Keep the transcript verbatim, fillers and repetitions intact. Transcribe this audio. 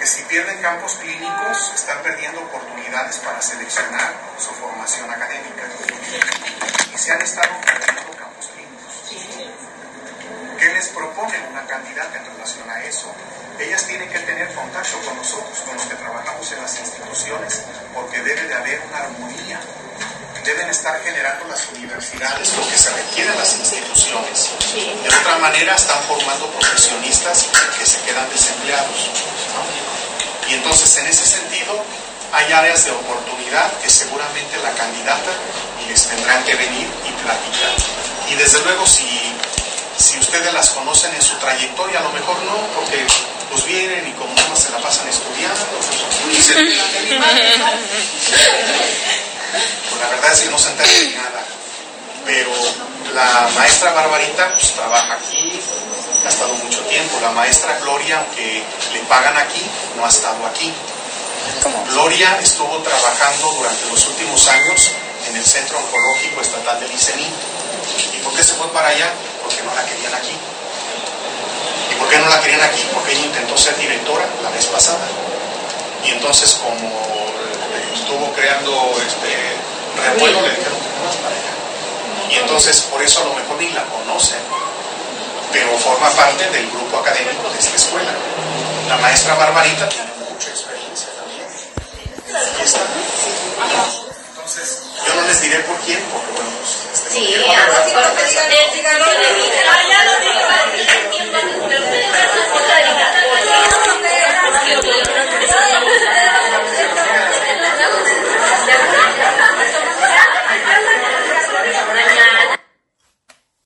porque si pierden campos clínicos, están perdiendo oportunidades para seleccionar su formación académica. Y se han estado perdiendo campos clínicos. ¿Qué les propone una candidata en relación a eso? Ellas tienen que tener contacto con nosotros, con los que trabajamos en las instituciones, porque debe de haber una armonía. Deben estar generando las universidades lo que se requiere en las instituciones. De otra manera, están formando profesionistas que se quedan desempleados, ¿no? Y entonces, en ese sentido, hay áreas de oportunidad que seguramente la candidata les tendrán que venir y platicar. Y desde luego, si, si ustedes las conocen en su trayectoria, a lo mejor no, porque pues vienen y como no se la pasan estudiando, pues, y se enteran de mi madre, ¿no? Pues la verdad es que no se entera de nada. Pero la maestra Barbarita pues trabaja aquí, ha estado mucho tiempo. La maestra Gloria, aunque le pagan aquí, no ha estado aquí. ¿Cómo? Gloria estuvo trabajando durante los últimos años en el Centro Oncológico Estatal del ICENI. ¿Y por qué se fue para allá? Porque no la querían aquí. ¿Y por qué no la querían aquí? Porque ella intentó ser directora la vez pasada. Y entonces, como estuvo creando este revuelo, le dijeron que no vas para allá. Y entonces, por eso a lo mejor ni la conocen, pero forma parte del grupo académico de esta escuela. La maestra Barbarita tiene mucha experiencia también. Aquí está. Entonces, yo no les diré por quién, porque bueno, pues, este, Sí, no quiero hablar. díganlo de mí.